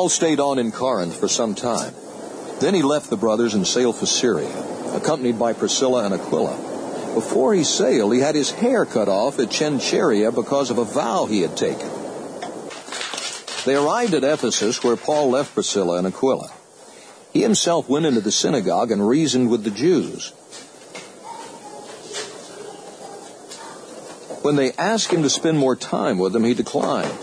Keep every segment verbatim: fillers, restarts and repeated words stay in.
Paul stayed on in Corinth for some time. Then he left the brothers and sailed for Syria, accompanied by Priscilla and Aquila. Before he sailed, he had his hair cut off at Cenchreae because of a vow he had taken. They arrived at Ephesus, where Paul left Priscilla and Aquila. He himself went into the synagogue and reasoned with the Jews. When they asked him to spend more time with them, he declined.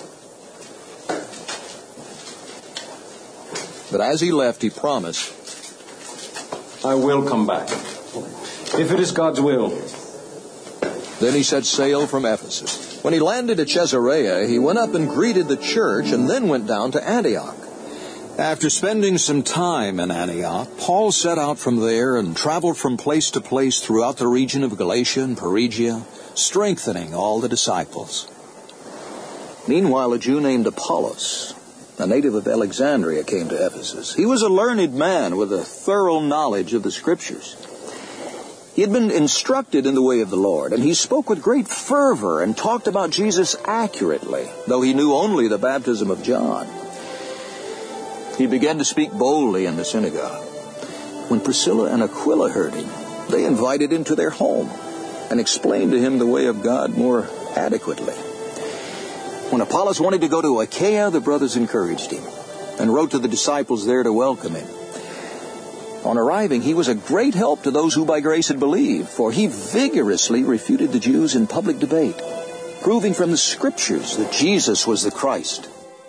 But as he left, he promised, I will come back, if it is God's will. Then he set sail from Ephesus. When he landed at Caesarea, he went up and greeted the church and then went down to Antioch. After spending some time in Antioch, Paul set out from there and traveled from place to place throughout the region of Galatia and Phrygia, strengthening all the disciples. Meanwhile, a Jew named Apollos, a native of Alexandria, came to Ephesus. He was a learned man with a thorough knowledge of the Scriptures. He had been instructed in the way of the Lord, and he spoke with great fervor and talked about Jesus accurately, though he knew only the baptism of John. He began to speak boldly in the synagogue. When Priscilla and Aquila heard him, they invited him to their home and explained to him the way of God more adequately. When Apollos wanted to go to Achaia, the brothers encouraged him and wrote to the disciples there to welcome him. On arriving, he was a great help to those who by grace had believed, for he vigorously refuted the Jews in public debate, proving from the Scriptures that Jesus was the Christ.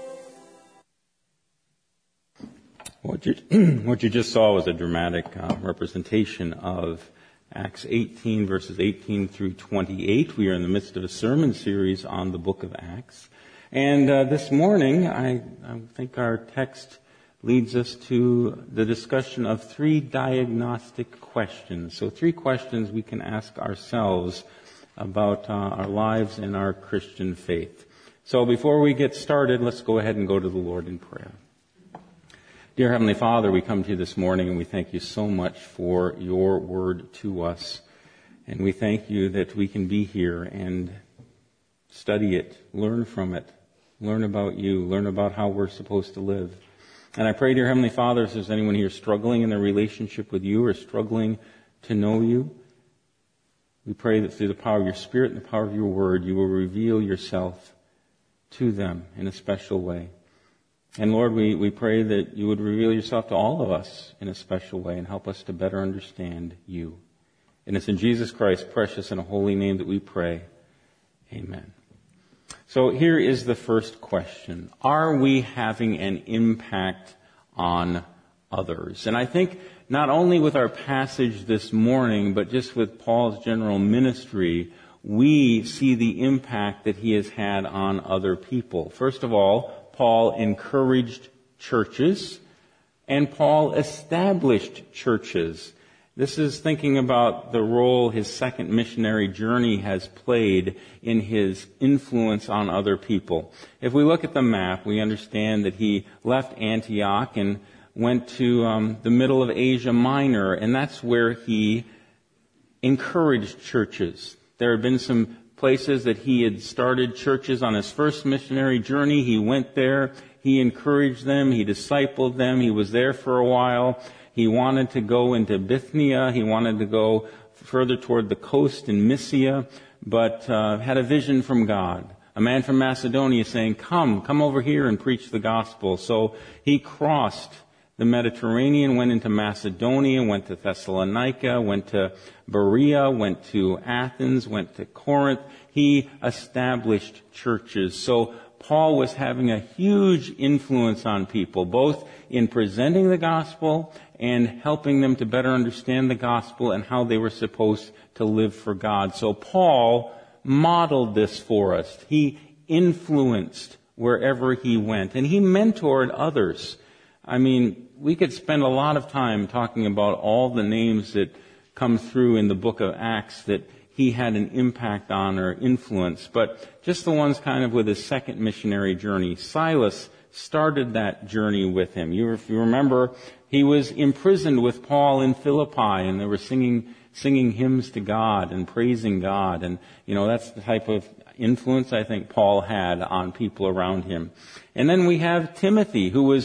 What you, what you just saw was a dramatic uh, representation of Acts eighteen, verses eighteen through twenty-eight. We are in the midst of a sermon series on the book of Acts. And uh, this morning, I, I think our text leads us to the discussion of three diagnostic questions. So three questions we can ask ourselves about uh, our lives and our Christian faith. So before we get started, let's go ahead and go to the Lord in prayer. Dear Heavenly Father, we come to you this morning and we thank you so much for your word to us. And we thank you that we can be here and study it, learn from it, learn about you, learn about how we're supposed to live. And I pray, dear Heavenly Father, if there's anyone here struggling in their relationship with you or struggling to know you, we pray that through the power of your Spirit and the power of your word, you will reveal yourself to them in a special way. And Lord, we, we pray that you would reveal yourself to all of us in a special way and help us to better understand you. And it's in Jesus Christ's precious and holy name that we pray. Amen. So here is the first question. Are we having an impact on others? And I think not only with our passage this morning, but just with Paul's general ministry, we see the impact that he has had on other people. First of all, Paul encouraged churches, and Paul established churches. This is thinking about the role his second missionary journey has played in his influence on other people. If we look at the map, we understand that he left Antioch and went to um, the middle of Asia Minor, and that's where he encouraged churches. There have been some places that he had started churches on his first missionary journey. He went there, he encouraged them, he discipled them, he was there for a while. He wanted to go into Bithynia. He wanted to go further toward the coast in Mysia, but uh, had a vision from God. A man from Macedonia saying, come, come over here and preach the gospel. So he crossed the Mediterranean, went into Macedonia, went to Thessalonica, went to Berea, went to Athens, went to Corinth. He established churches. So Paul was having a huge influence on people, both in presenting the gospel and helping them to better understand the gospel and how they were supposed to live for God. So Paul modeled this for us. He influenced wherever he went, and he mentored others. I mean, we could spend a lot of time talking about all the names that come through in the book of Acts that he had an impact on or influence, but just the ones kind of with his second missionary journey. Silas started that journey with him. You, if you remember, he was imprisoned with Paul in Philippi, and they were singing singing hymns to God and praising God. And, you know, that's the type of influence I think Paul had on people around him. And then we have Timothy, who was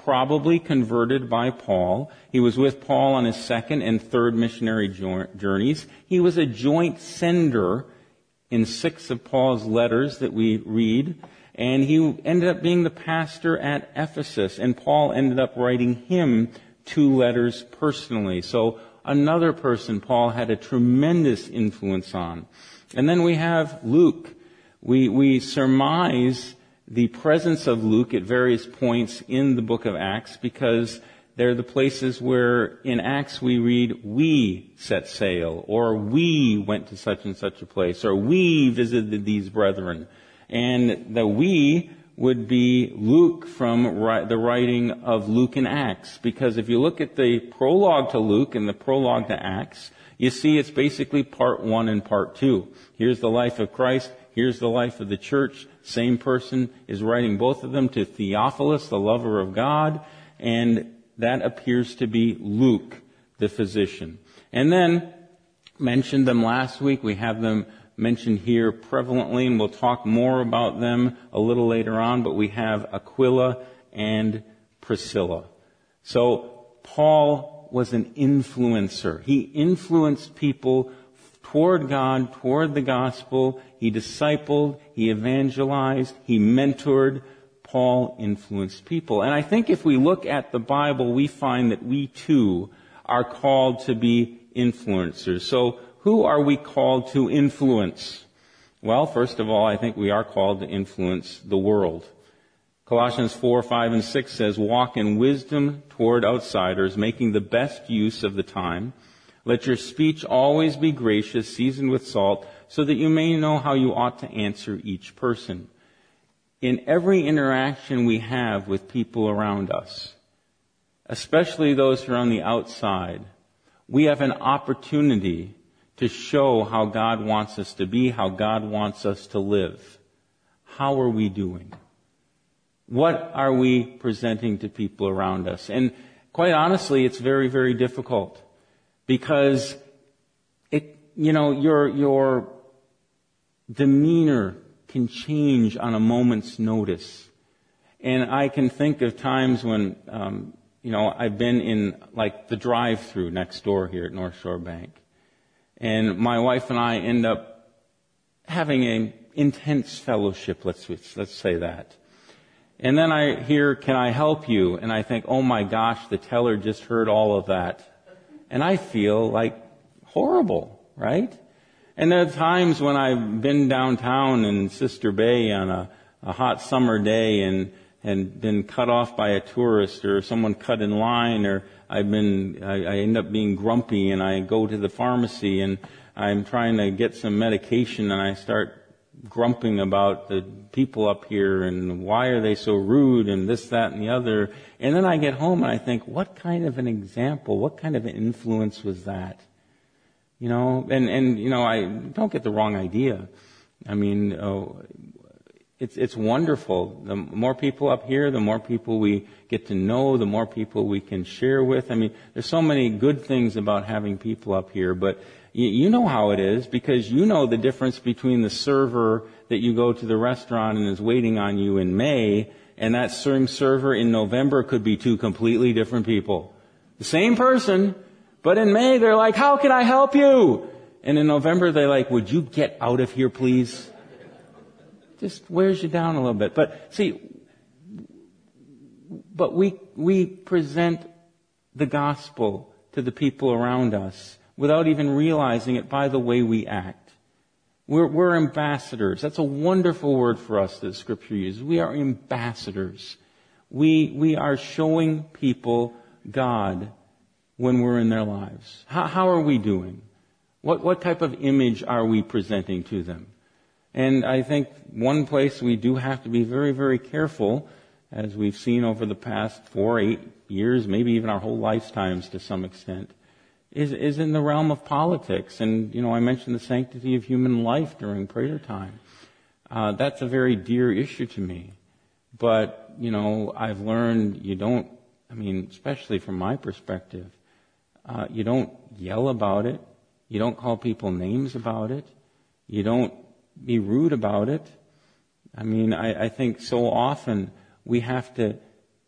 probably converted by Paul. He was with Paul on his second and third missionary journeys. He was a joint sender in six of Paul's letters that we read. And he ended up being the pastor at Ephesus. And Paul ended up writing him two letters personally. So another person Paul had a tremendous influence on. And then we have Luke. We, we surmise the presence of Luke at various points in the book of Acts because they're the places where in Acts we read, we set sail, or we went to such and such a place, or we visited these brethren. And the we would be Luke from the writing of Luke and Acts. Because if you look at the prologue to Luke and the prologue to Acts, you see it's basically part one and part two. Here's the life of Christ. Here's the life of the church. Same person is writing both of them to Theophilus, the lover of God. And that appears to be Luke, the physician. And then, mentioned them last week. We have them mentioned here prevalently, and we'll talk more about them a little later on, but we have Aquila and Priscilla. So Paul was an influencer. He influenced people toward God, toward the gospel. He discipled, he evangelized, he mentored. Paul influenced people. And I think if we look at the Bible, we find that we too are called to be influencers. So who are we called to influence? Well, first of all, I think we are called to influence the world. Colossians four, five, and six says, walk in wisdom toward outsiders, making the best use of the time. Let your speech always be gracious, seasoned with salt, so that you may know how you ought to answer each person. In every interaction we have with people around us, especially those who are on the outside, we have an opportunity to show how God wants us to be, how God wants us to live. How are we doing? What are we presenting to people around us? And quite honestly, it's very, very difficult because it, you know, your, your demeanor can change on a moment's notice. And I can think of times when, um, you know, I've been in like the drive-through next door here at North Shore Bank. And my wife and I end up having an intense fellowship, let's, let's say that. And then I hear, can I help you? And I think, oh my gosh, the teller just heard all of that. And I feel like horrible, right? And there are times when I've been downtown in Sister Bay on a, a hot summer day and, and been cut off by a tourist or someone cut in line, or I've been, I, I end up being grumpy and I go to the pharmacy and I'm trying to get some medication and I start grumping about the people up here and why are they so rude and this, that, and the other. And then I get home and I think, what kind of an example, what kind of an influence was that? You know, and, and, you know, I don't get the wrong idea. I mean, oh, it's, it's wonderful. The more people up here, the more people we get to know, the more people we can share with. I mean, there's so many good things about having people up here, but you, you know how it is because you know the difference between the server that you go to the restaurant and is waiting on you in May and that same server in November could be two completely different people. The same person, but in May they're like, how can I help you? And in November they're like, would you get out of here, please? Just wears you down a little bit. But see, but we, we present the gospel to the people around us without even realizing it by the way we act. We're, we're ambassadors. That's a wonderful word for us that Scripture uses. We are ambassadors. We, we are showing people God when we're in their lives. How, how are we doing? What, what type of image are we presenting to them? And I think one place we do have to be very, very careful, as we've seen over the past four, eight years, maybe even our whole lifetimes to some extent, is, is in the realm of politics. And, you know, I mentioned the sanctity of human life during prayer time. Uh, that's a very dear issue to me. But, you know, I've learned you don't, I mean, especially from my perspective, uh, you don't yell about it. You don't call people names about it. You don't be rude about it. I mean, I, I think so often we have to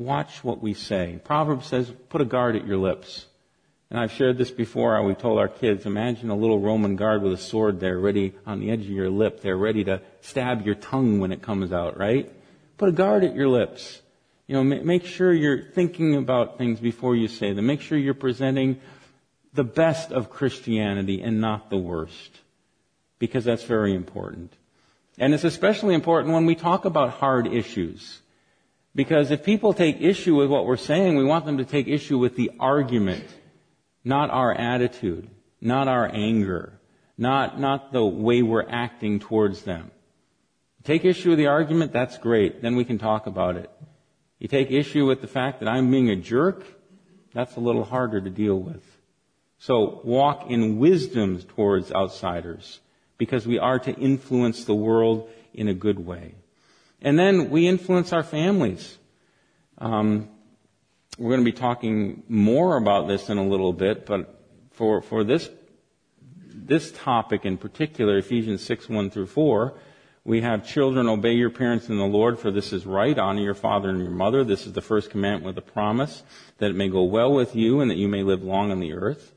watch what we say. Proverbs says, put a guard at your lips. And I've shared this before. We told our kids, imagine a little Roman guard with a sword there ready on the edge of your lip. They're ready to stab your tongue when it comes out, right? Put a guard at your lips. You know, make sure you're thinking about things before you say them. Make sure you're presenting the best of Christianity and not the worst, because that's very important. And it's especially important when we talk about hard issues, because if people take issue with what we're saying, we want them to take issue with the argument, not our attitude, not our anger, not, not the way we're acting towards them. Take issue with the argument, that's great. Then we can talk about it. You take issue with the fact that I'm being a jerk, that's a little harder to deal with. So walk in wisdom towards outsiders, because we are to influence the world in a good way. And then we influence our families. Um, we're going to be talking more about this in a little bit, but for, for this, this topic in particular, Ephesians six, one through four, we have children, obey your parents in the Lord, for this is right. Honor your father and your mother. This is the first commandment with a promise, that it may go well with you and that you may live long on the earth.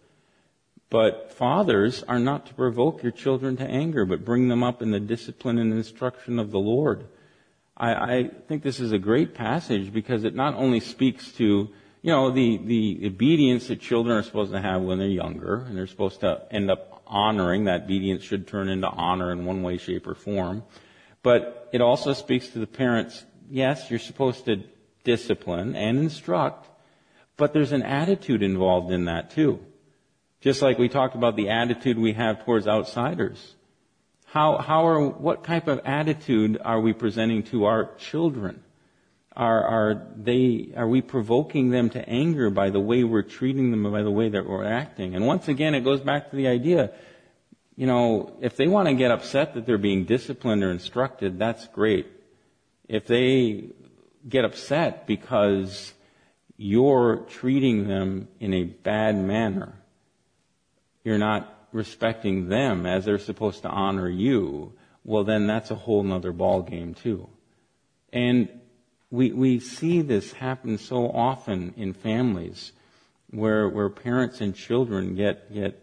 But fathers are not to provoke your children to anger, but bring them up in the discipline and instruction of the Lord. I, I think this is a great passage because it not only speaks to, you know, the, the obedience that children are supposed to have when they're younger, and they're supposed to end up honoring. That obedience should turn into honor in one way, shape, or form. But it also speaks to the parents. Yes, you're supposed to discipline and instruct, but there's an attitude involved in that too. Just like we talked about the attitude we have towards outsiders. How, how are, what type of attitude are we presenting to our children? Are, are they, are we provoking them to anger by the way we're treating them, by the way that we're acting? And once again, it goes back to the idea, you know, if they want to get upset that they're being disciplined or instructed, that's great. If they get upset because you're treating them in a bad manner, you're not respecting them as they're supposed to honor you, well then that's a whole nother ball game too. And we we see this happen so often in families where where parents and children get get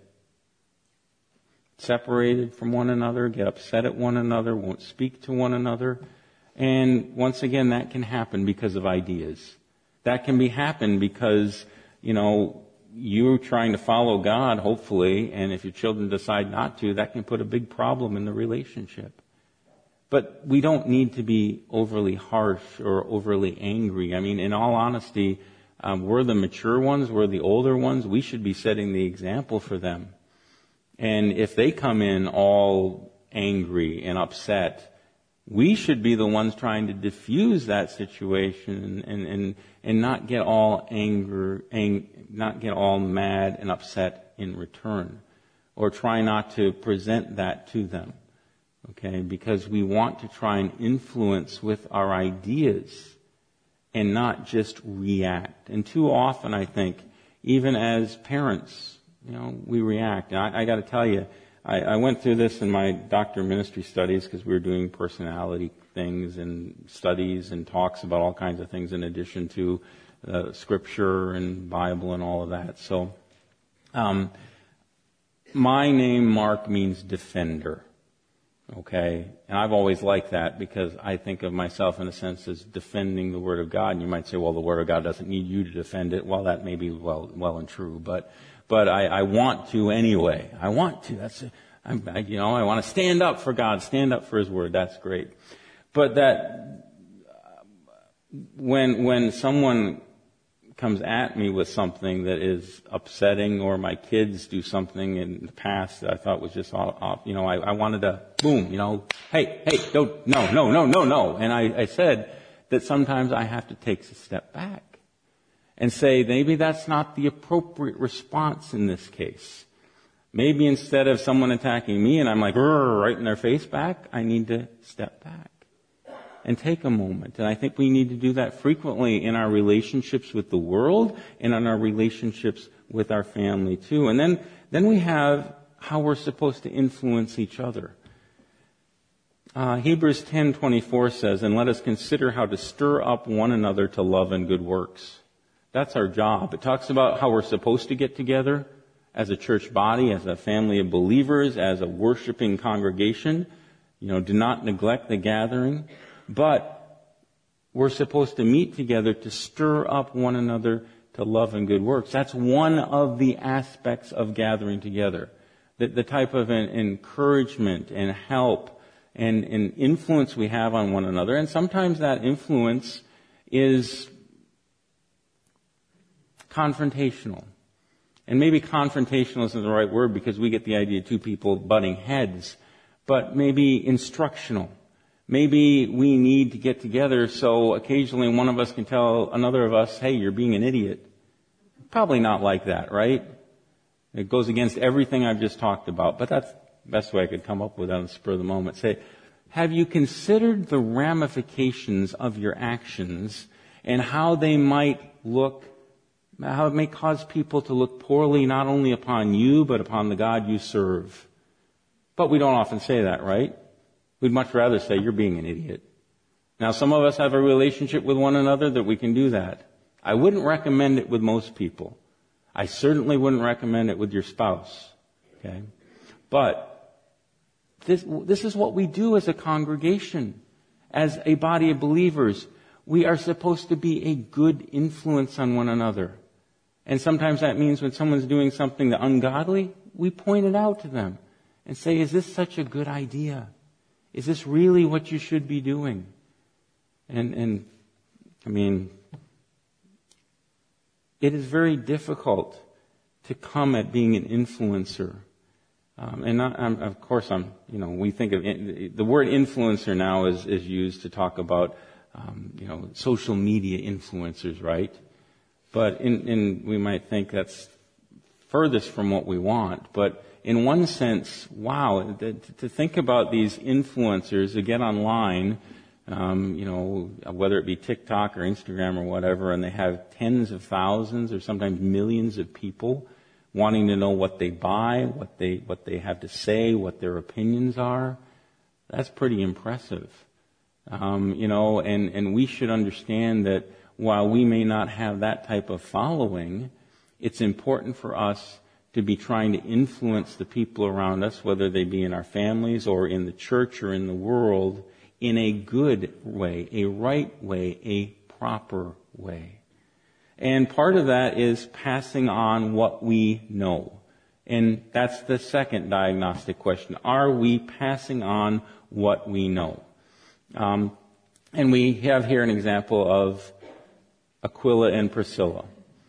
separated from one another, get upset at one another, won't speak to one another. And once again, that can happen because of ideas. That can be happen because, you know, you're trying to follow God, hopefully, and if your children decide not to, that can put a big problem in the relationship. But we don't need to be overly harsh or overly angry. I mean, in all honesty, um, we're the mature ones, we're the older ones. We should be setting the example for them. And if they come in all angry and upset, we should be the ones trying to diffuse that situation and and, and not get all anger, ang, not get all mad and upset in return, or try not to present that to them. Okay, because we want to try and influence with our ideas and not just react. And too often, I think, even as parents, you know, we react. And I, I got to tell you, I, I went through this in my doctor of ministry studies because we were doing personality things and studies and talks about all kinds of things in addition to uh, scripture and Bible and all of that. So, um, my name, Mark, means defender. Okay? And I've always liked that because I think of myself in a sense as defending the Word of God. And you might say, well, the Word of God doesn't need you to defend it. Well, that may be well, well and true, but But I, I want to anyway. I want to. That's, I'm, I, you know, I want to stand up for God, stand up for His Word. That's great. But that, when, when someone comes at me with something that is upsetting, or my kids do something in the past that I thought was just all off, you know, I, I wanted to, boom, you know, hey, hey, don't, no, no, no, no, no. And I, I said that sometimes I have to take a step back and say, maybe that's not the appropriate response in this case. Maybe instead of someone attacking me and I'm like, right in their face back, I need to step back and take a moment. And I think we need to do that frequently in our relationships with the world and in our relationships with our family too. And then, then we have how we're supposed to influence each other. Uh, Hebrews ten twenty-four says, "And let us consider how to stir up one another to love and good works." That's our job. It talks about how we're supposed to get together as a church body, as a family of believers, as a worshiping congregation. You know, do not neglect the gathering. But we're supposed to meet together to stir up one another to love and good works. That's one of the aspects of gathering together. The, the type of an encouragement and help and, and influence we have on one another. And sometimes that influence is confrontational. And maybe confrontational isn't the right word because we get the idea of two people butting heads. But maybe instructional. Maybe we need to get together so occasionally one of us can tell another of us, hey, you're being an idiot. Probably not like that, right? It goes against everything I've just talked about, but that's the best way I could come up with on the spur of the moment. Say, have you considered the ramifications of your actions and how they might look, how it may cause people to look poorly not only upon you, but upon the God you serve? But we don't often say that, right? We'd much rather say, you're being an idiot. Now, some of us have a relationship with one another that we can do that. I wouldn't recommend it with most people. I certainly wouldn't recommend it with your spouse. Okay? But this, this is what we do as a congregation, as a body of believers. We are supposed to be a good influence on one another. And sometimes that means when someone's doing something ungodly, we point it out to them and say, is this such a good idea? Is this really what you should be doing? And, and I mean, it is very difficult to come at being an influencer. Um, and not, I'm, of course, I'm, you know, we think of it, the word influencer now is, is used to talk about, um, you know, social media influencers, right? But in, in, we might think that's furthest from what we want. But in one sense, wow, to, to think about these influencers who get online, um, you know, whether it be TikTok or Instagram or whatever, and they have tens of thousands or sometimes millions of people wanting to know what they buy, what they what they have to say, what their opinions are. That's pretty impressive. Um, you know, and, and we should understand that while we may not have that type of following, it's important for us to be trying to influence the people around us, whether they be in our families or in the church or in the world, in a good way, a right way, a proper way. And part of that is passing on what we know. And that's the second diagnostic question. Are we passing on what we know? Um, and we have here an example of Aquila and Priscilla.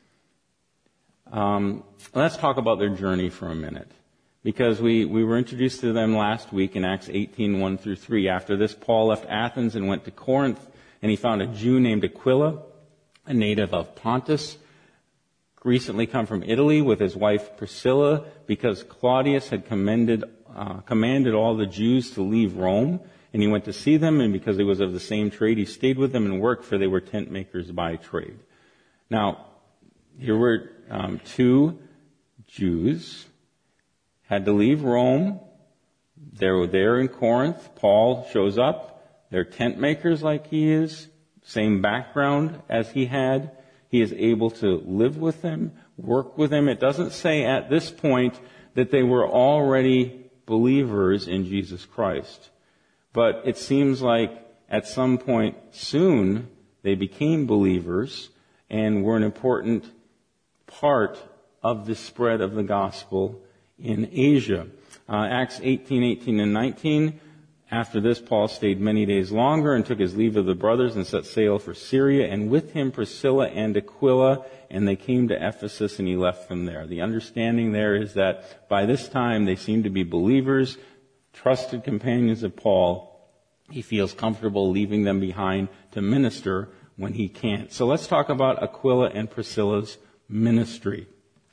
Um, let's talk about their journey for a minute. Because we, we were introduced to them last week in Acts eighteen, one through three. After this, Paul left Athens and went to Corinth, and he found a Jew named Aquila, a native of Pontus, recently come from Italy with his wife Priscilla, because Claudius had commended, uh, commanded all the Jews to leave Rome, and he went to see them, and because he was of the same trade, he stayed with them and worked, for they were tent makers by trade. Now, here were um, two Jews, had to leave Rome. They were there in Corinth. Paul shows up. They're tent makers like he is, same background as he had. He is able to live with them, work with them. It doesn't say at this point that they were already believers in Jesus Christ. But it seems like at some point soon they became believers and were an important part of the spread of the gospel in Asia. Uh, Acts eighteen, eighteen, and nineteen. After this, Paul stayed many days longer and took his leave of the brothers and set sail for Syria, and with him Priscilla and Aquila, and they came to Ephesus, and he left them there. The understanding there is that by this time they seem to be believers, trusted companions of Paul. He feels comfortable leaving them behind to minister when he can't. So let's talk about Aquila and Priscilla's ministry.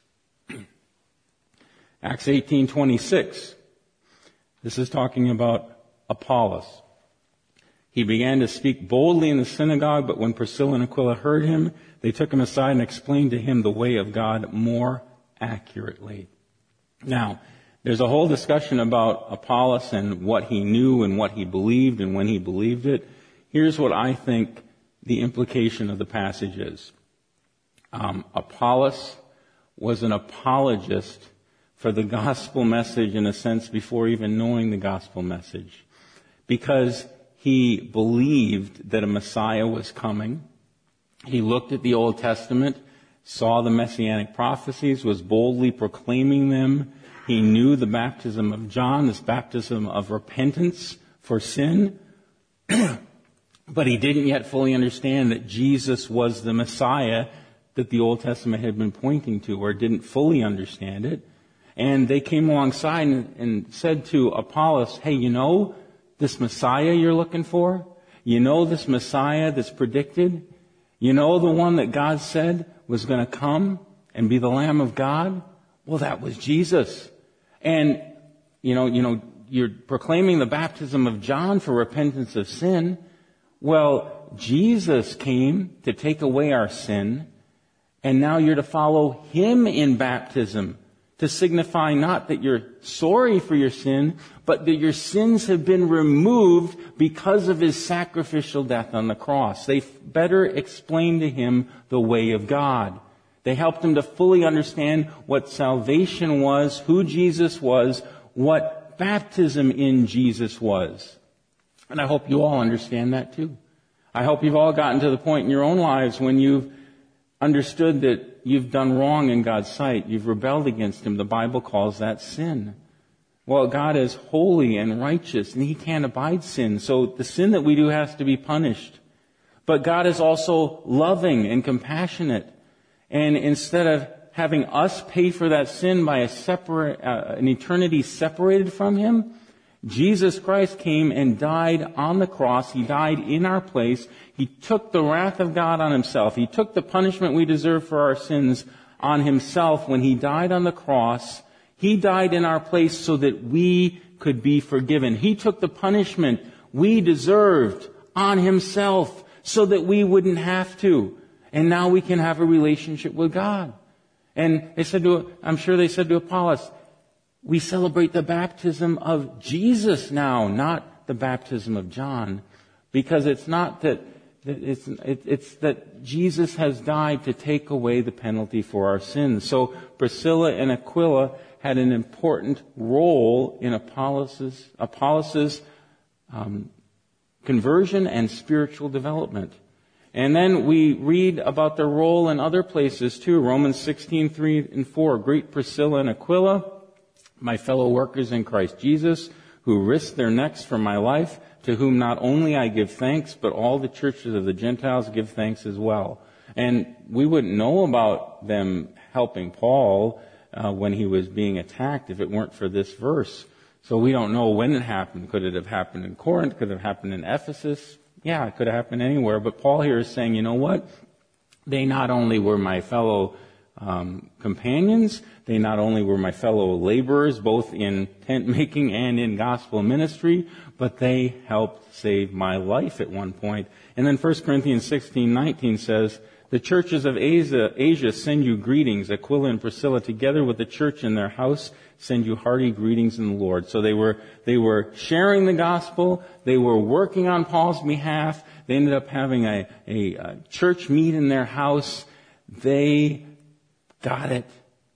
Acts eighteen twenty-six. This is talking about Apollos. He began to speak boldly in the synagogue, but when Priscilla and Aquila heard him, they took him aside and explained to him the way of God more accurately. Now, There's a whole discussion about Apollos and what he knew and what he believed and when he believed it. Here's what I think the implication of the passage is. Um, Apollos was an apologist for the gospel message in a sense before even knowing the gospel message, because he believed that a Messiah was coming. He looked at the Old Testament, saw the messianic prophecies, was boldly proclaiming them. He knew the baptism of John, this baptism of repentance for sin, but he didn't yet fully understand that Jesus was the Messiah that the Old Testament had been pointing to, or didn't fully understand it. And they came alongside and, and said to Apollos, hey, you know this Messiah you're looking for? You know this Messiah that's predicted? You know the one that God said was going to come and be the Lamb of God? Well, that was Jesus. And, you know, you know, you're proclaiming the baptism of John for repentance of sin. Well, Jesus came to take away our sin, and now you're to follow him in baptism, to signify not that you're sorry for your sin, but that your sins have been removed because of his sacrificial death on the cross. They better explained to him the way of God. They helped him to fully understand what salvation was, who Jesus was, what baptism in Jesus was. And I hope you all understand that too. I hope you've all gotten to the point in your own lives when you've understood that you've done wrong in God's sight. You've rebelled against him. The Bible calls that sin. Well, God is holy and righteous, and he can't abide sin. So the sin that we do has to be punished. But God is also loving and compassionate. And instead of having us pay for that sin by a separate, uh, an eternity separated from him, Jesus Christ came and died on the cross. He died in our place. He took the wrath of God on himself. He took the punishment we deserve for our sins on himself when he died on the cross. He died in our place so that we could be forgiven. He took the punishment we deserved on himself so that we wouldn't have to. And now we can have a relationship with God. And they said to, I'm sure they said to Apollos, we celebrate the baptism of Jesus now, not the baptism of John, because it's not that, that it's, it, it's that Jesus has died to take away the penalty for our sins. So Priscilla and Aquila had an important role in Apollos' Apollos' um, conversion and spiritual development. And then we read about their role in other places too. Romans sixteen, three and four. Greet Priscilla and Aquila, my fellow workers in Christ Jesus, who risked their necks for my life, to whom not only I give thanks, but all the churches of the Gentiles give thanks as well. And we wouldn't know about them helping Paul uh, when he was being attacked if it weren't for this verse. So we don't know when it happened. Could it have happened in Corinth? Could it have happened in Ephesus? Yeah, it could have happened anywhere. But Paul here is saying, you know what? They not only were my fellow um, companions, they not only were my fellow laborers, both in tent making and in gospel ministry, but they helped save my life at one point. And then First Corinthians sixteen nineteen says, the churches of Asia, Asia send you greetings. Aquila and Priscilla, together with the church in their house, send you hearty greetings in the Lord. So they were, they were sharing the gospel. They were working on Paul's behalf. They ended up having a, a, a church meet in their house. They got it.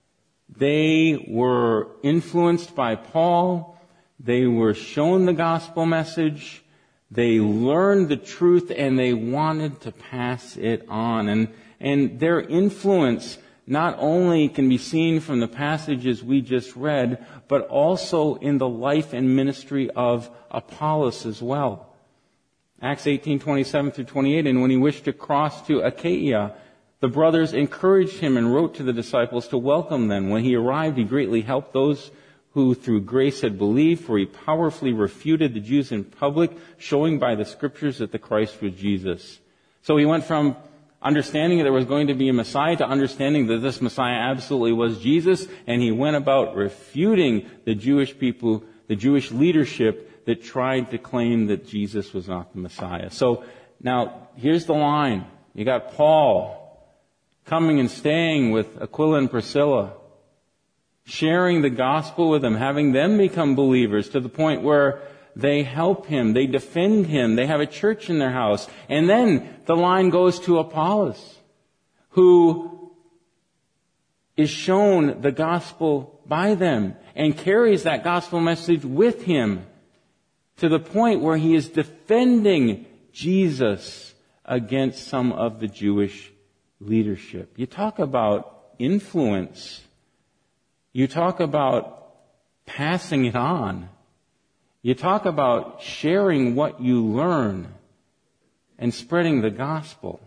They were influenced by Paul. They were shown the gospel message. They learned the truth and they wanted to pass it on. And, and their influence not only can be seen from the passages we just read, but also in the life and ministry of Apollos as well. Acts eighteen, twenty-seven through twenty-eight, and when he wished to cross to Achaia, the brothers encouraged him and wrote to the disciples to welcome them. When he arrived, he greatly helped those who through grace had believed, for he powerfully refuted the Jews in public, showing by the scriptures that the Christ was Jesus. So he went from understanding that there was going to be a Messiah to understanding that this Messiah absolutely was Jesus, and he went about refuting the Jewish people, the Jewish leadership that tried to claim that Jesus was not the Messiah. So now here's the line. You got Paul coming and staying with Aquila and Priscilla. sharing the gospel with them, having them become believers to the point where they help him, they defend him, they have a church in their house. And then the line goes to Apollos, who is shown the gospel by them and carries that gospel message with him to the point where he is defending Jesus against some of the Jewish leadership. You talk about influence. You talk about passing it on. You talk about sharing what you learn and spreading the gospel.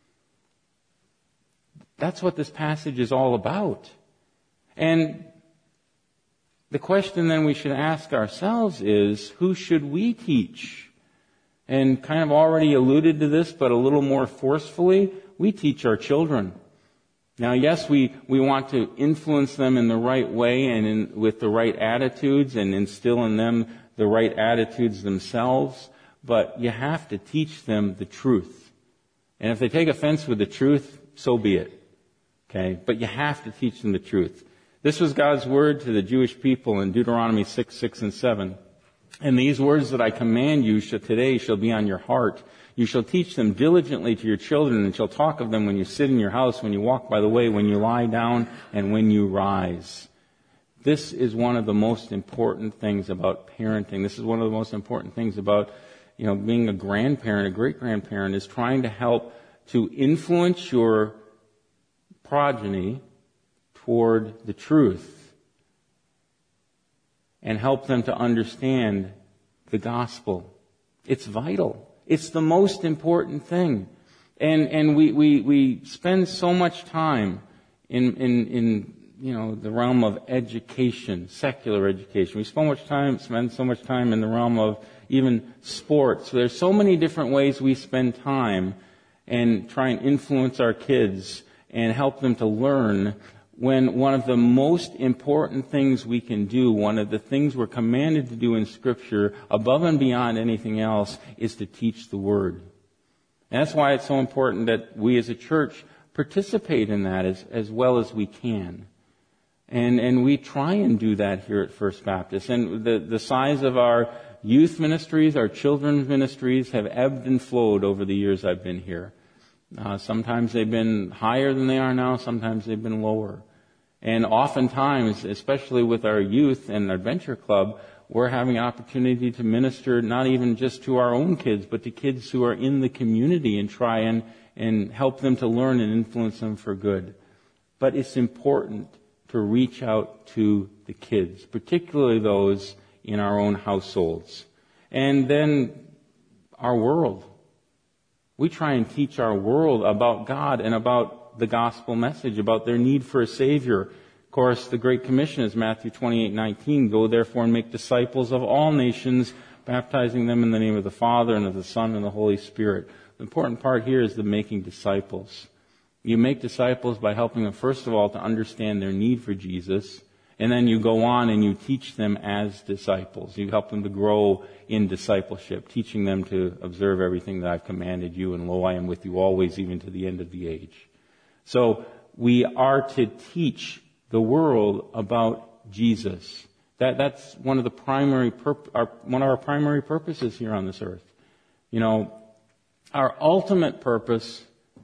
That's what this passage is all about. And the question then we should ask ourselves is, who should we teach? And kind of already alluded to this, but a little more forcefully, we teach our children. Now, yes, we, we want to influence them in the right way and in, with the right attitudes and instill in them the right attitudes themselves, but you have to teach them the truth. And if they take offense with the truth, so be it. Okay? But you have to teach them the truth. This was God's word to the Jewish people in Deuteronomy six, six, and seven. And these words that I command you shall, today shall be on your heart. You shall teach them diligently to your children, and shall talk of them when you sit in your house, when you walk by the way, when you lie down, and when you rise. This is one of the most important things about parenting. This is one of the most important things about, you know, being a grandparent, a great-grandparent, is trying to help to influence your progeny toward the truth and help them to understand the gospel. It's vital. It's the most important thing. And and we, we, we spend so much time in, in, in you know, the realm of education, secular education. We spend much time spend so much time in the realm of even sports. There's so many different ways we spend time and try and influence our kids and help them to learn, when one of the most important things we can do, one of the things we're commanded to do in Scripture, above and beyond anything else, is to teach the Word. And that's why it's so important that we as a church participate in that as, as well as we can. And, and we try and do that here at First Baptist. And the, the size of our youth ministries, our children's ministries, have ebbed and flowed over the years I've been here. Uh, sometimes they've been higher than they are now, sometimes they've been lower. And oftentimes, especially with our youth and Adventure Club, we're having opportunity to minister not even just to our own kids, but to kids who are in the community and try and, and help them to learn and influence them for good. But it's important to reach out to the kids, particularly those in our own households. And then our world. We try and teach our world about God and about the gospel message, about their need for a Savior. Of course, the Great Commission is Matthew twenty-eight nineteen. Go therefore and make disciples of all nations, baptizing them in the name of the Father and of the Son and the Holy Spirit. The important part here is the making disciples. You make disciples by helping them, first of all, to understand their need for Jesus. And then you go on and you teach them as disciples. You help them to grow in discipleship, teaching them to observe everything that I've commanded you, and lo, I am with you always, even to the end of the age. So we are to teach the world about Jesus. That that's one of the primary purp- our, one of our primary purposes here on this earth. You know, our ultimate purpose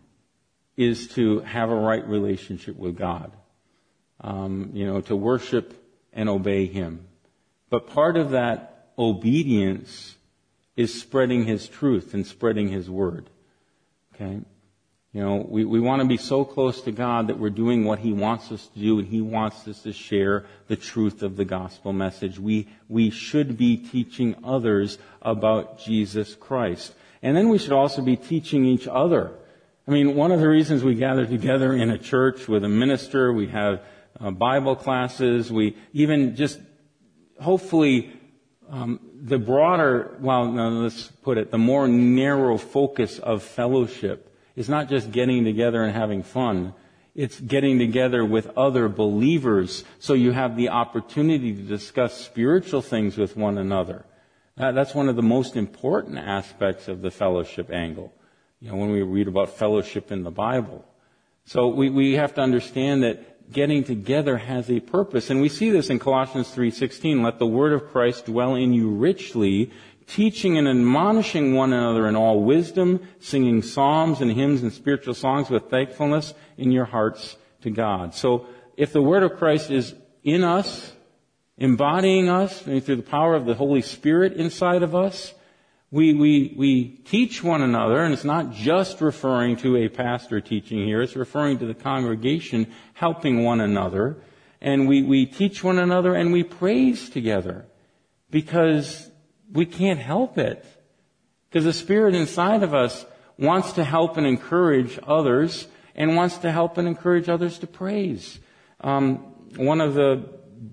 is to have a right relationship with God. Um, you know, to worship and obey Him. But part of that obedience is spreading His truth and spreading His Word. Okay? You know, we, we want to be so close to God that we're doing what He wants us to do, and He wants us to share the truth of the gospel message. We, we should be teaching others about Jesus Christ. And then we should also be teaching each other. I mean, one of the reasons we gather together in a church with a minister, we have Uh, Bible classes, we even just hopefully um, the broader, well, no, let's put it, the more narrow focus of fellowship is not just getting together and having fun. It's getting together with other believers so you have the opportunity to discuss spiritual things with one another. Uh, that's one of the most important aspects of the fellowship angle. You know, when we read about fellowship in the Bible. So we, we have to understand that that getting together has a purpose. And we see this in Colossians three sixteen. Let the word of Christ dwell in you richly, teaching and admonishing one another in all wisdom, singing psalms and hymns and spiritual songs with thankfulness in your hearts to God. So if the word of Christ is in us, embodying us through the power of the Holy Spirit inside of us, we, we, we teach one another, and it's not just referring to a pastor teaching here, it's referring to the congregation helping one another, and we, we teach one another and we praise together because we can't help it. Because the Spirit inside of us wants to help and encourage others and wants to help and encourage others to praise. Um, one of the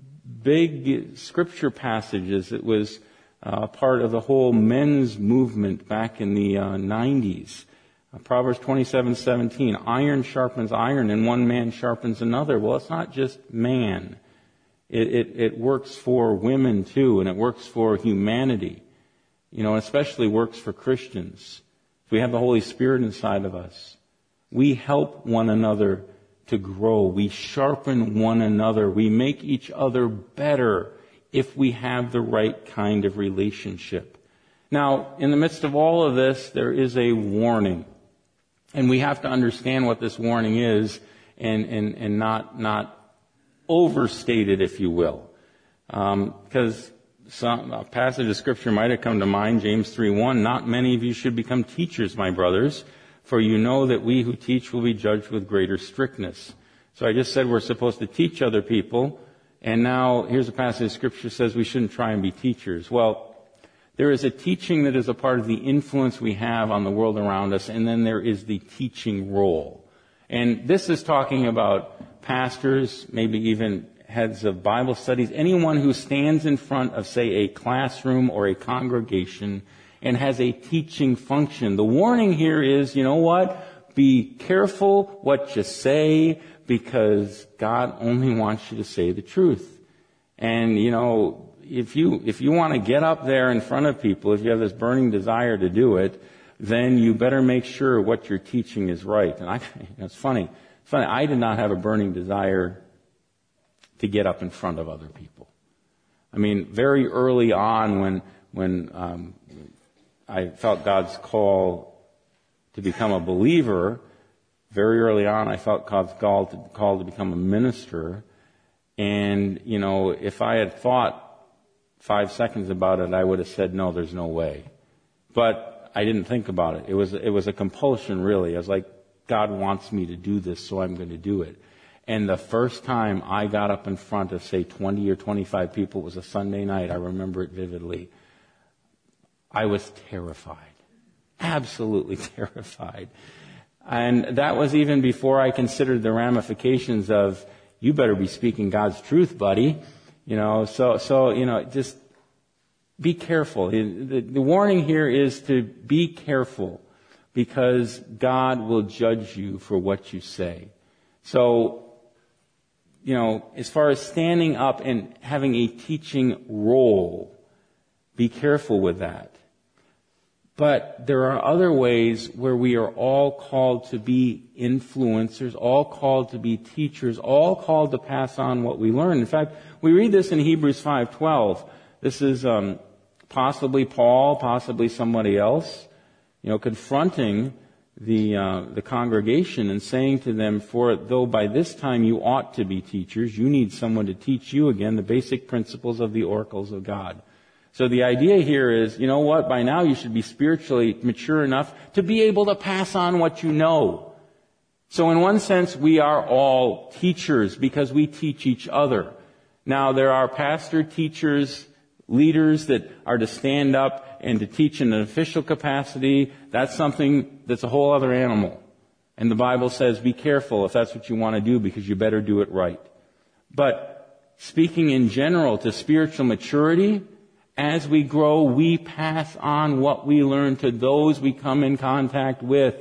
big scripture passages that was uh, part of the whole men's movement back in the uh, nineties. Uh, Proverbs twenty-seven seventeen, iron sharpens iron and one man sharpens another. Well, it's not just man. It, it, it works for women too, and it works for humanity. You know, especially works for Christians. If we have the Holy Spirit inside of us, we help one another to grow. We sharpen one another. We make each other better if we have the right kind of relationship. Now, in the midst of all of this, there is a warning. And we have to understand what this warning is and, and, and not, not overstate it, if you will. Um, because some, a passage of Scripture might have come to mind, James three one, not many of you should become teachers, my brothers, for you know that we who teach will be judged with greater strictness. So I just said we're supposed to teach other people, and now here's a passage of Scripture that says we shouldn't try and be teachers. Well, there is a teaching that is a part of the influence we have on the world around us, and then there is the teaching role. And this is talking about pastors, maybe even heads of Bible studies, anyone who stands in front of, say, a classroom or a congregation and has a teaching function. The warning here is, you know what? Be careful what you say, because God only wants you to say the truth. And, you know, if you, if you want to get up there in front of people, if you have this burning desire to do it, then you better make sure what you're teaching is right. And I, you know, it's funny. It's funny. I did not have a burning desire to get up in front of other people. I mean, very early on when, when, um, I felt God's call to become a believer. Very early on, I felt God's call to, call to become a minister. And, you know, if I had thought five seconds about it, I would have said, no, there's no way. But I didn't think about it. It was, it was a compulsion, really. I was like, God wants me to do this, so I'm going to do it. And the first time I got up in front of, say, twenty or twenty-five people, it was a Sunday night. I remember it vividly. I was terrified, absolutely terrified. And that was even before I considered the ramifications of, you better be speaking God's truth, buddy. You know, so, so, you know, just be careful. The, the warning here is to be careful, because God will judge you for what you say. So, you know, as far as standing up and having a teaching role, be careful with that. But there are other ways where we are all called to be influencers, all called to be teachers, all called to pass on what we learn. In fact, we read this in Hebrews five twelve. This is um, possibly Paul, possibly somebody else, you know, confronting the uh, the congregation and saying to them, for though by this time you ought to be teachers, you need someone to teach you again the basic principles of the oracles of God. So the idea here is, you know what, by now you should be spiritually mature enough to be able to pass on what you know. So in one sense, we are all teachers because we teach each other. Now there are pastor, teachers, leaders that are to stand up and to teach in an official capacity. That's something that's a whole other animal. And the Bible says be careful if that's what you want to do, because you better do it right. But speaking in general to spiritual maturity, as we grow, we pass on what we learn to those we come in contact with.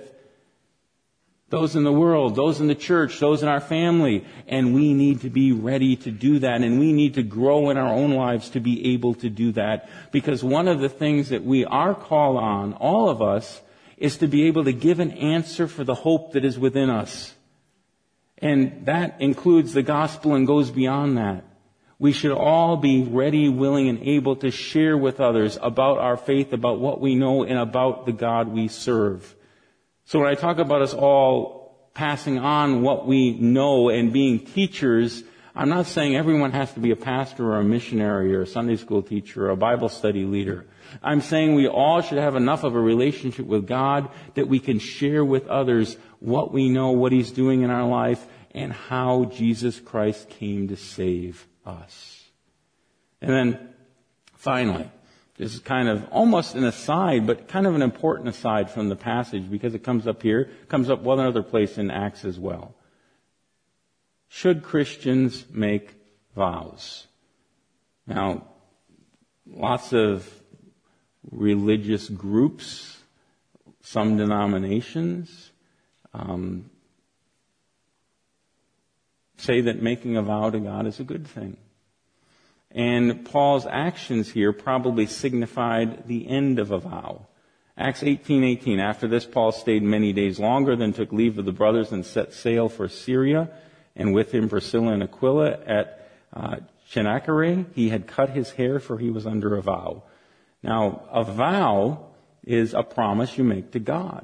Those in the world, those in the church, those in our family. And we need to be ready to do that. And we need to grow in our own lives to be able to do that. Because one of the things that we are called on, all of us, is to be able to give an answer for the hope that is within us. And that includes the gospel and goes beyond that. We should all be ready, willing, and able to share with others about our faith, about what we know, and about the God we serve. So when I talk about us all passing on what we know and being teachers, I'm not saying everyone has to be a pastor or a missionary or a Sunday school teacher or a Bible study leader. I'm saying we all should have enough of a relationship with God that we can share with others what we know, what He's doing in our life, and how Jesus Christ came to save us. And then, finally, this is kind of almost an aside, but kind of an important aside from the passage because it comes up here, comes up one other place in Acts as well. Should Christians make vows? Now, lots of religious groups, some denominations, um, say that making a vow to God is a good thing. And Paul's actions here probably signified the end of a vow. Acts eighteen eighteen. After this, Paul stayed many days longer, then took leave of the brothers and set sail for Syria, and with him Priscilla and Aquila. At uh, Cenchreae, he had cut his hair, for he was under a vow. Now, a vow is a promise you make to God.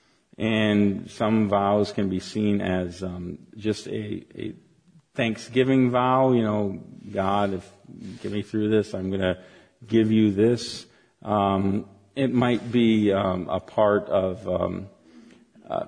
And some vows can be seen as um, just a, a thanksgiving vow. You know, God, if you get me through this, I'm going to give you this. Um, it might be um, a part of um, uh,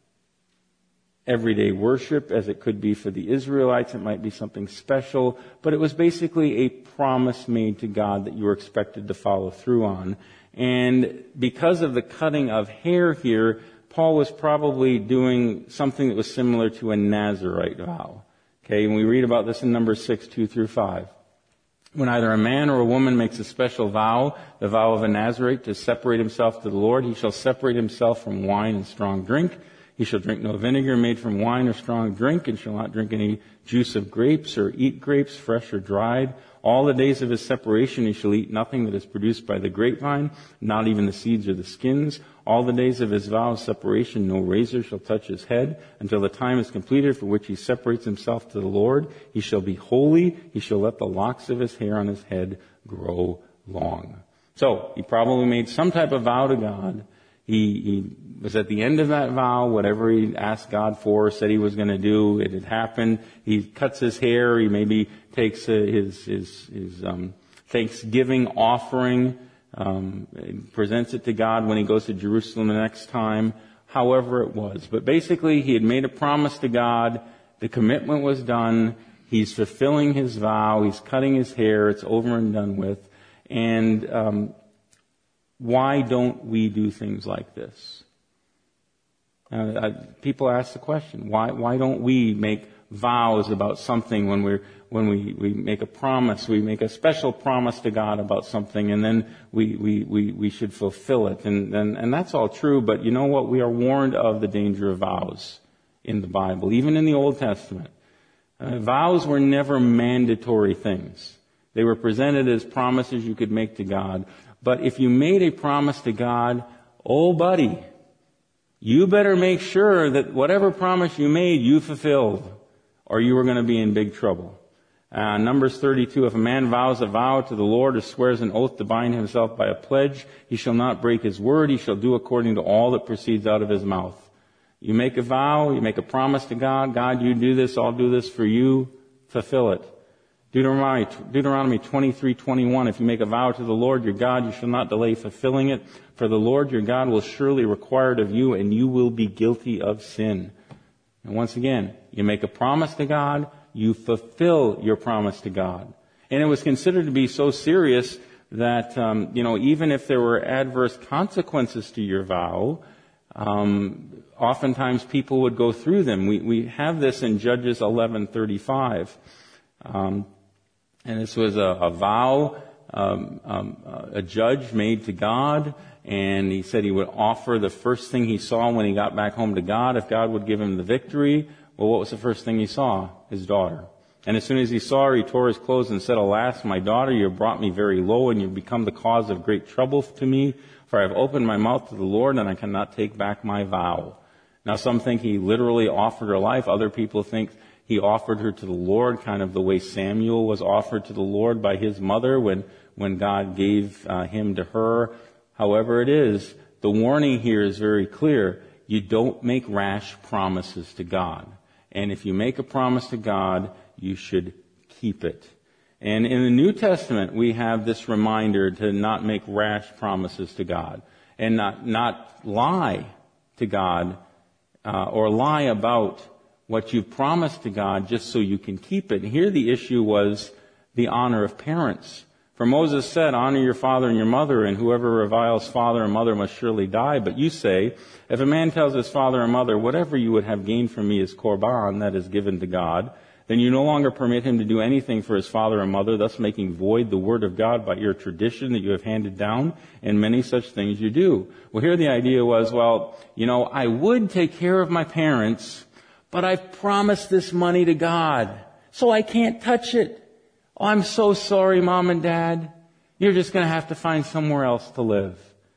everyday worship, as it could be for the Israelites. It might be something special. But it was basically a promise made to God that you were expected to follow through on. And because of the cutting of hair here, Paul was probably doing something that was similar to a Nazirite vow. Okay, and we read about this in Numbers six, two through five. When either a man or a woman makes a special vow, the vow of a Nazirite, to separate himself to the Lord, he shall separate himself from wine and strong drink. He shall drink no vinegar made from wine or strong drink, and shall not drink any juice of grapes or eat grapes, fresh or dried. All the days of his separation he shall eat nothing that is produced by the grapevine, not even the seeds or the skins. All the days of his vow of separation no razor shall touch his head, until the time is completed for which he separates himself to the Lord. He shall be holy. He shall let the locks of his hair on his head grow long. So, he probably made some type of vow to God. He, he was at the end of that vow, whatever he asked God for, said he was going to do, it had happened. He cuts his hair. He maybe takes uh, his his, his um, Thanksgiving offering, um, presents it to God when he goes to Jerusalem the next time. However it was, but basically he had made a promise to God. The commitment was done. He's fulfilling his vow. He's cutting his hair. It's over and done with. And um, why don't we do things like this? Uh, I, people ask the question, why why don't we make vows about something when we're when we, we make a promise, we make a special promise to God about something, and then we we, we, we should fulfill it. And, and and that's all true, but you know what? We are warned of the danger of vows in the Bible, even in the Old Testament. Uh, vows were never mandatory things. They were presented as promises you could make to God. But if you made a promise to God, oh buddy, you better make sure that whatever promise you made, you fulfilled, or you were going to be in big trouble. Uh, Numbers thirty-two, if a man vows a vow to the Lord or swears an oath to bind himself by a pledge, he shall not break his word. He shall do according to all that proceeds out of his mouth. You make a vow, you make a promise to God. God, you do this, I'll do this for you. Fulfill it. Deuteronomy, Deuteronomy twenty-three twenty-one, if you make a vow to the Lord your God, you shall not delay fulfilling it, for the Lord your God will surely require it of you, and you will be guilty of sin. And once again, you make a promise to God, you fulfill your promise to God. And it was considered to be so serious that, um, you know, even if there were adverse consequences to your vow, um, oftentimes people would go through them. We, we have this in Judges eleven thirty-five. Um, and this was a, a vow, um, um, a judge made to God, and he said he would offer the first thing he saw when he got back home to God, if God would give him the victory. Well, what was the first thing he saw? His daughter. And as soon as he saw her, he tore his clothes and said, alas, my daughter, you have brought me very low, and you have become the cause of great trouble to me, for I have opened my mouth to the Lord, and I cannot take back my vow. Now, some think he literally offered her life. Other people think he offered her to the Lord, kind of the way Samuel was offered to the Lord by his mother when, when God gave uh, him to her. However it is, the warning here is very clear. You don't make rash promises to God. And if you make a promise to God, you should keep it. And in the New Testament, we have this reminder to not make rash promises to God and not, not lie to God uh, or lie about what you've promised to God just so you can keep it. And here the issue was the honor of parents. For Moses said, honor your father and your mother, and whoever reviles father and mother must surely die. But you say, if a man tells his father and mother, whatever you would have gained from me is korban, that is given to God, then you no longer permit him to do anything for his father and mother, thus making void the word of God by your tradition that you have handed down, and many such things you do. Well, here the idea was, well, you know, I would take care of my parents, but I've promised this money to God, so I can't touch it. Oh, I'm so sorry, Mom and Dad. You're just going to have to find somewhere else to live.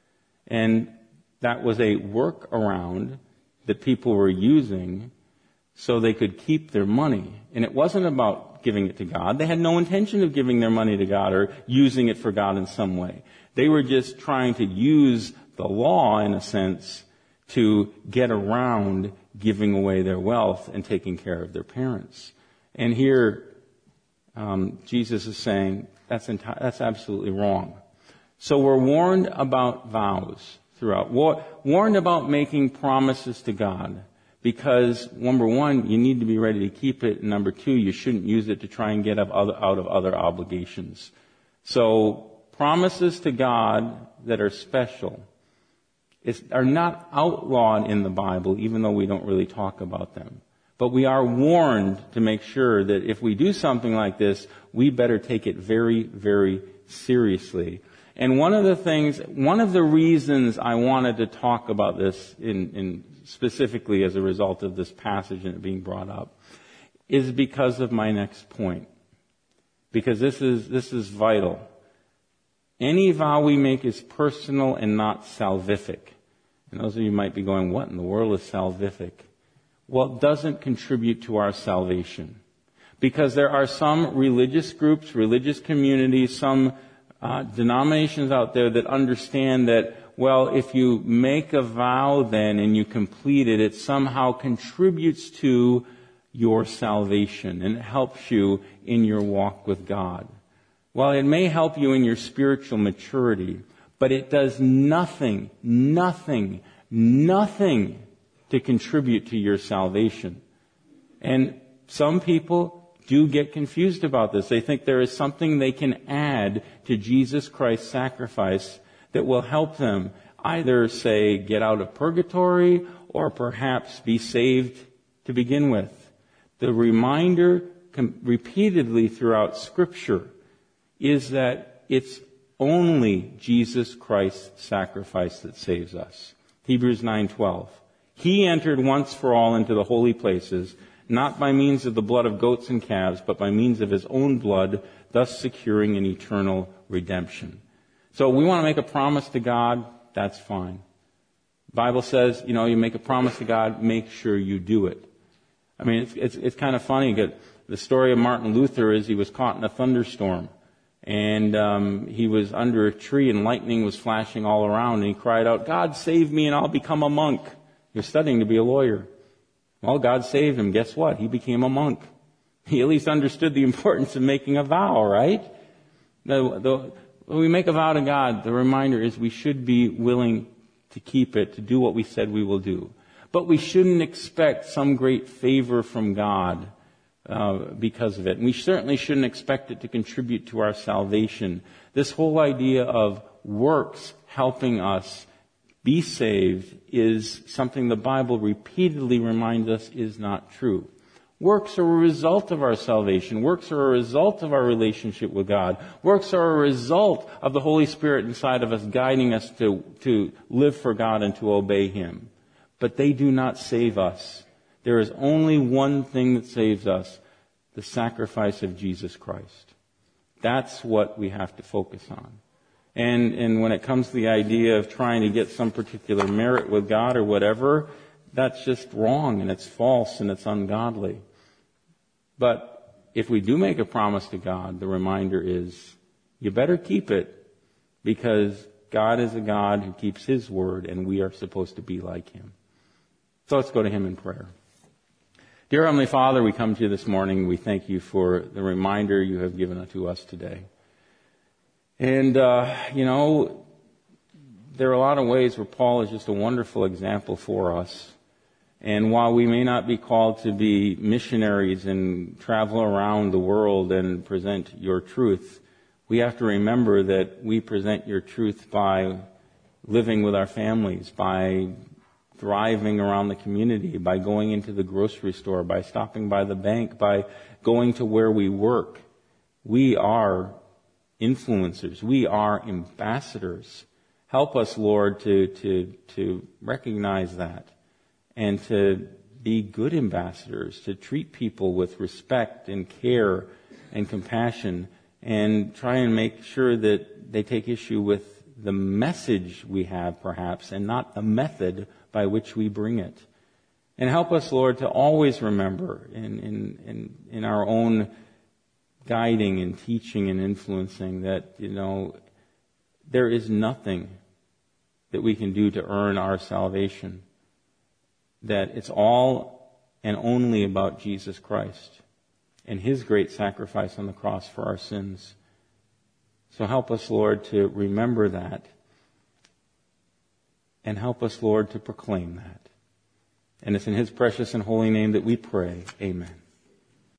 And that was a workaround that people were using so they could keep their money. And it wasn't about giving it to God. They had no intention of giving their money to God or using it for God in some way. They were just trying to use the law, in a sense, to get around giving away their wealth and taking care of their parents. And here, um, Jesus is saying that's enti- that's absolutely wrong. So we're warned about vows throughout. War- warned about making promises to God. Because, number one, you need to be ready to keep it. And number two, you shouldn't use it to try and get out of other obligations. So, promises to God that are special is, are not outlawed in the Bible, even though we don't really talk about them. But we are warned to make sure that if we do something like this, we better take it very, very seriously. And one of the things, one of the reasons I wanted to talk about this in, in specifically as a result of this passage and it being brought up is because of my next point. Because this is, this is vital. Any vow we make is personal and not salvific. And those of you might be going, what in the world is salvific? Well, it doesn't contribute to our salvation. Because there are some religious groups, religious communities, some uh, denominations out there that understand that, well, if you make a vow then and you complete it, it somehow contributes to your salvation and it helps you in your walk with God. Well, it may help you in your spiritual maturity, but it does nothing, nothing, nothing to contribute to your salvation. And some people do get confused about this. They think there is something they can add to Jesus Christ's sacrifice that will help them either, say, get out of purgatory or perhaps be saved to begin with. The reminder com- repeatedly throughout Scripture is that it's only Jesus Christ's sacrifice that saves us. Hebrews nine twelve. He entered once for all into the holy places, not by means of the blood of goats and calves, but by means of his own blood, thus securing an eternal redemption. So we want to make a promise to God, that's fine. The Bible says, you know, you make a promise to God, make sure you do it. I mean, it's it's, it's kind of funny. The story of Martin Luther is he was caught in a thunderstorm. And um, he was under a tree and lightning was flashing all around. And he cried out, God save me and I'll become a monk. He was studying to be a lawyer. Well, God saved him. Guess what? He became a monk. He at least understood the importance of making a vow, right? The, the, when we make a vow to God, the reminder is we should be willing to keep it, to do what we said we will do. But we shouldn't expect some great favor from God uh, because of it. And we certainly shouldn't expect it to contribute to our salvation. This whole idea of works helping us be saved is something the Bible repeatedly reminds us is not true. Works are a result of our salvation. Works are a result of our relationship with God. Works are a result of the Holy Spirit inside of us guiding us to, to live for God and to obey Him. But they do not save us. There is only one thing that saves us, the sacrifice of Jesus Christ. That's what we have to focus on. And, and when it comes to the idea of trying to get some particular merit with God or whatever, that's just wrong and it's false and it's ungodly. But if we do make a promise to God, the reminder is, you better keep it, because God is a God who keeps His word, and we are supposed to be like Him. So let's go to Him in prayer. Dear Heavenly Father, we come to you this morning. We thank you for the reminder you have given to us today. And, uh, you know, there are a lot of ways where Paul is just a wonderful example for us. And while we may not be called to be missionaries and travel around the world and present your truth, we have to remember that we present your truth by living with our families, by thriving around the community, by going into the grocery store, by stopping by the bank, by going to where we work. We are influencers. We are ambassadors. Help us, Lord, to, to, to recognize that and to be good ambassadors, to treat people with respect and care and compassion, and try and make sure that they take issue with the message we have, perhaps, and not the method by which we bring it. And help us, Lord, to always remember in, in, in, in our own guiding and teaching and influencing that, you know, there is nothing that we can do to earn our salvation, that it's all and only about Jesus Christ and His great sacrifice on the cross for our sins. So help us, Lord, to remember that, and help us, Lord, to proclaim that. And it's in His precious and holy name that we pray. Amen.